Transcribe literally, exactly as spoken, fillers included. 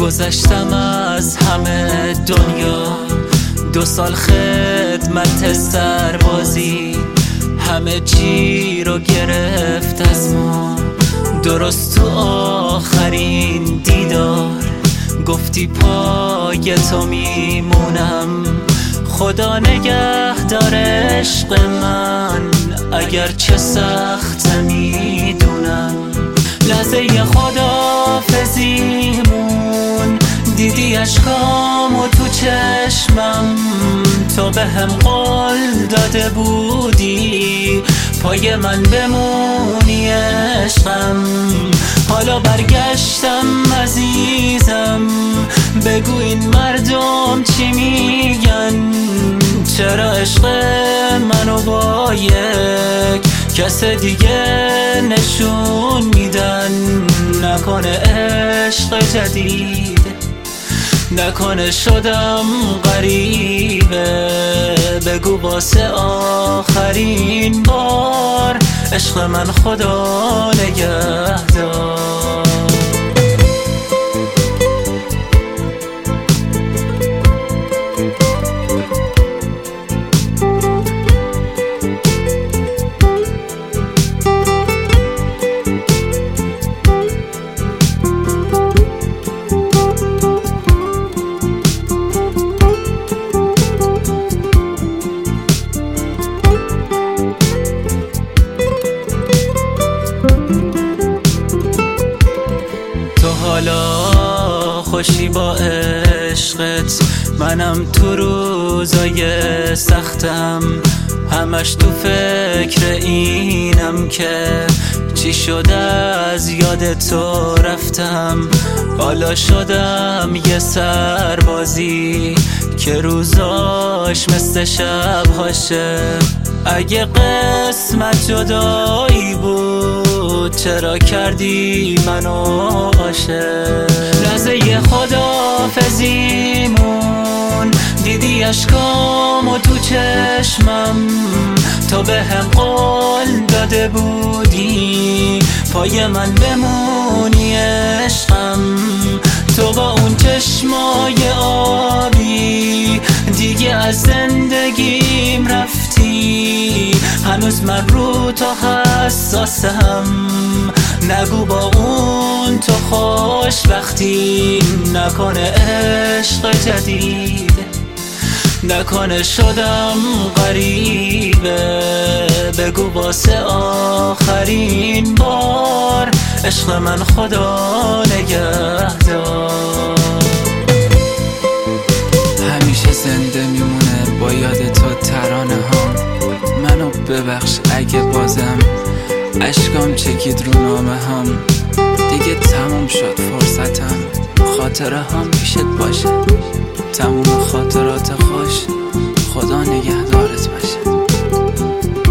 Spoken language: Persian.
گذشتم از همه دنیا، دو سال خدمت سربازی همه چی رو گرفت از ما. درست تو آخرین دیدار گفتی پای تو میمونم. خدا نگهدار عشق من، اگر چه سخت میدونم. لحظه خداحافظیمون دیدی اشکامو تو چشمم، تو به هم قول داده بودی پای من بمونی عشقم. حالا برگشتم عزیزم، بگو این مردم چی میگن؟ چرا عشق منو با یک کس دیگه نشون میدن؟ نکنه عشق جدید، نکنه شدم غریبه. بگو واسه آخرین بار عشق من خدا نگهدار. حالا خوشی با عشقت، منم تو روزای سختم همش تو فکر اینم که چی شده از یاد تو رفتم. حالا شدم یه سربازی که روزاش مثل شبهاشه. اگه قسمت جدایی بود چرا کردی منو عاشق؟ لحظه خداحافظیمون دیدی اشکامو تو چشمم، تو به هم قول داده بودی پای من بمونی عشقم. تو با اون چشمای آبی دیگه از زندگیم رفتی، هنوز من رو تو حساسم. نگو با اون تو خوشبختی، نکنه عشق جدید، نکنه شدم غریبه. بگو واسه آخرین بار عشق من خدا نگهدار. همیشه زنده میمونه با یاد تو ترانه هم. منو ببخش اگه بازم اشکام چکید رو نامه هم. دیگه تموم شد فرصتم، خاطره هم پیشت باشه. تموم خاطرات خوش، خدا نگهدارت باشه.